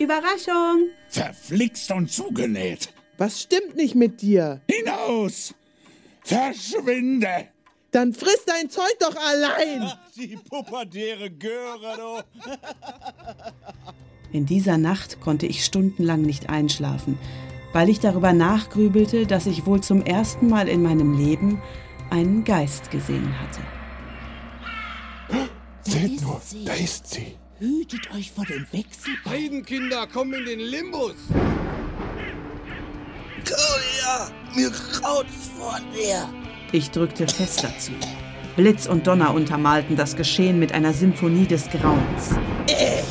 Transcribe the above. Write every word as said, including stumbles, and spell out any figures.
Überraschung! Verflixt und zugenäht. Was stimmt nicht mit dir? Hinaus! Verschwinde! Dann friss dein Zeug doch allein! Ach, die pubertäre Göre, du! In dieser Nacht konnte ich stundenlang nicht einschlafen, weil ich darüber nachgrübelte, dass ich wohl zum ersten Mal in meinem Leben einen Geist gesehen hatte. Seht nur, da ist sie. Hütet euch vor dem Wechselbalg. Heidenkinder, kommen in den Limbus. Claudia, mir graut's vor dir. Ich drückte fester zu. Blitz und Donner untermalten das Geschehen mit einer Symphonie des Grauens. Äh,